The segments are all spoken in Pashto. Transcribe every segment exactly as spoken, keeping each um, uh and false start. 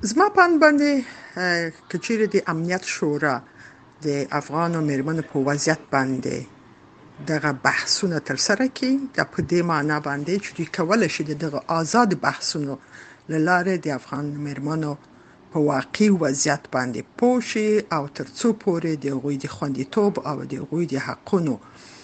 زما په اند باندې که چیرې د امنیت شورا د افغان میرمنو په وضعیت باندې دغه بحثونه تر سره کړي، د په دې معنا باندې چې دوی کولای شي دغه آزاد بحثونو له لارې د افغان میرمنو په واقعي وضعیت باندې پوه شي او تر څو پورې د هغوی د خوندیتوب او د هغوی د حقونو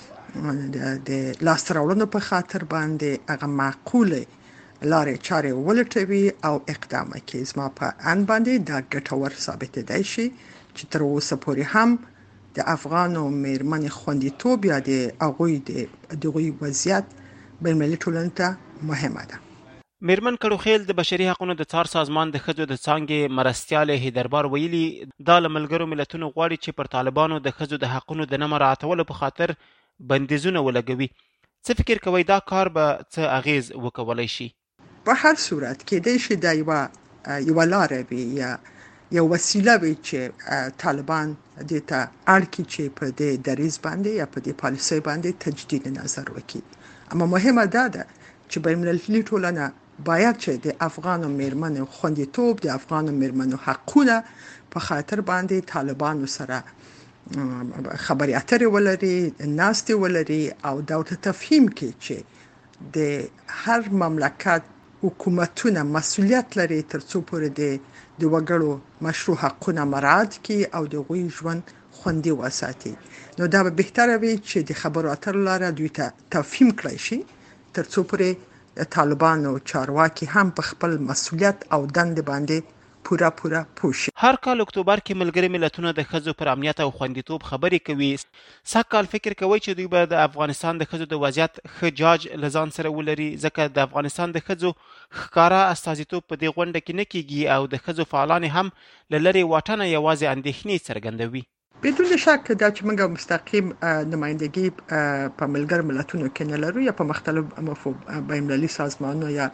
د لاسته راوړنو په خاطر باندې هغه معقوله لارې چارې ولټوي او اقدام وکړي. زما په اند باندې دا ګټور ثابتېدای شي چې تر اوسه پورې هم د افغانو میرمنې خوندیتوب یا د هغوی د دغوی وضعیت بین‌المللي ټولنې ته مهمه ده. میرمن کړوخیل د بشري حقوقو د څار سازمان د ښځو د څانګې مرستیال هیدربار ویلي دا له ملګرو ملتونو غواړي چې پر طالبانو د ښځو د حقوقو د نه مراعاتولو په خاطر بندیزونه ولګوي. څه فکر کوئ دا کار به څه اغیز وکولای شي؟ په هر صورت کېدای شي دا یوه یوه لاره وي یا یو وسیله وي چې طالبان دې ته اړ کړي چې په دې دریځ باندې یا په دې پالیسۍ باندې تجدید نظر وکړي. اما مهمه دا ده چې بین‌المللي ټولنه باید چې د افغانو میرمنو خوندیتوب د افغانو میرمنو حقونه په خاطر باندې طالبانو سره خبرې اترې ولري، ناستې ولري او دا ورته تفهیم کړي چې د هر مملکت حکومتونه مسؤلیت لري تر څو پورې د د وګړو مشروع حقونه مراعات کړي او د هغوی ژوند خوندي وساتي. نو دا به بهتره وي چې د خبرو اترو لاره دوی ته تفهیم کړی شي تر څو پورې طالبانو چارواکي هم په خپل مسؤلیت او دندې باندې پوره پوره پوه شي. هر کال اکتوبر کې ملګري ملتونه د ښځو پر امنیت او خوندیتوب خبرې کوي. سږ کال فکر کوئ چې دوی به د افغانستان د ښځو د وضعیت ښه جاج له ځان سره ولري، ځکه د افغانستان د ښځو ښکاره استازیتوب په دې غونډه کې نه کیږي او د ښځو فعالان هم له لرې واټنه یوازې اندېښنې څرګندوي. بدون شک دا چې موږ مستقیم نمایندګي په ملګرو ملتونو کې نه لرو یا په مختلفو بین‌المللي سازمانونو یا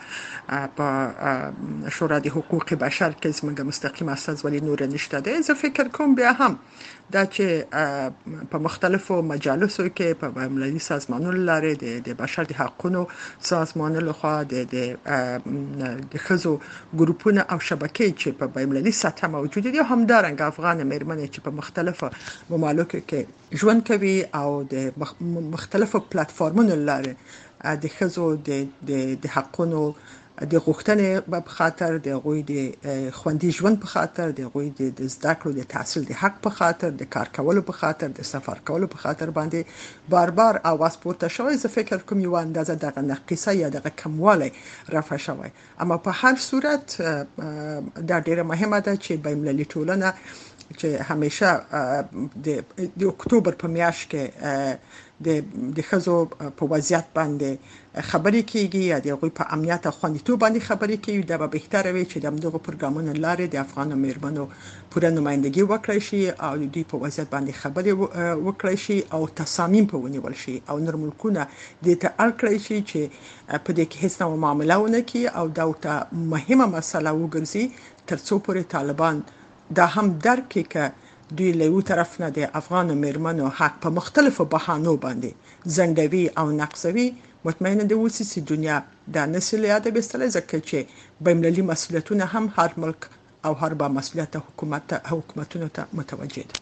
په شورا د حقوق بشر کې زموږ مستقیم استازولي نور نشته ده. زه فکر کوم بیا هم دا چې په مختلفو مجالسو کې په بین‌المللي سازمانونو لارې د بشر د حقوقو سازمانونو لخوا د د ښځو ګروپونه او شبکې چې په بین‌المللي سطح موجود دي همدارنګه افغان میرمنې چې په مختلفو ممالکو کې ژوند کوي او د مختلفو پلیټفارمونو لارې د ښځو د د حقونو د غوښتنې په خاطر د هغوی د خوندي ژوند په خاطر د هغوی د زده کړو د تحصیل د حق په خاطر د کار کولو په خاطر د سفر کولو په خاطر باندې بار بار اواز پورته شوی. زه فکر کوم یو اندازه دغه نقصه یا دغه کموالی رفع شوی. اما په هر صورت دا ډیره مهمه ده چې بین‌المللي ټولنه چې همیشه د د اکتوبر په میاشت کې د د ښځو په وضعیت باندې خبرې کیږي یا د هغوی په امنیت او خوندیتوب باندې خبرې کیږي. دا به بهتره وي چې د همدغو پروګرامونو لارې د افغانو میرمنو پوره نمایندګي وکړی شي او د دوی په وضعیت باندې خبرې وکړی شي او تصامیم په ونیول شي او نور ملکونه دې ته اړ کړی شي چې په دې کې هیڅ ډول معامله ونه کړي او دا ورته مهمه مسله وګرځي تر څو پورې طالبان دا هم درک کړي که دوی له یو طرف نه د افغانو میرمنو حق په مختلفو بهانو باندې ځنډوي او نقضوي. مطمئنه ده اوسي چې دنیا دا نسل یاده بستله ځکه چې بین‌المللي مسؤلیتونه هم هر ملک او هر با مسؤلیت حکومت حکومتونو ته متوجه ده.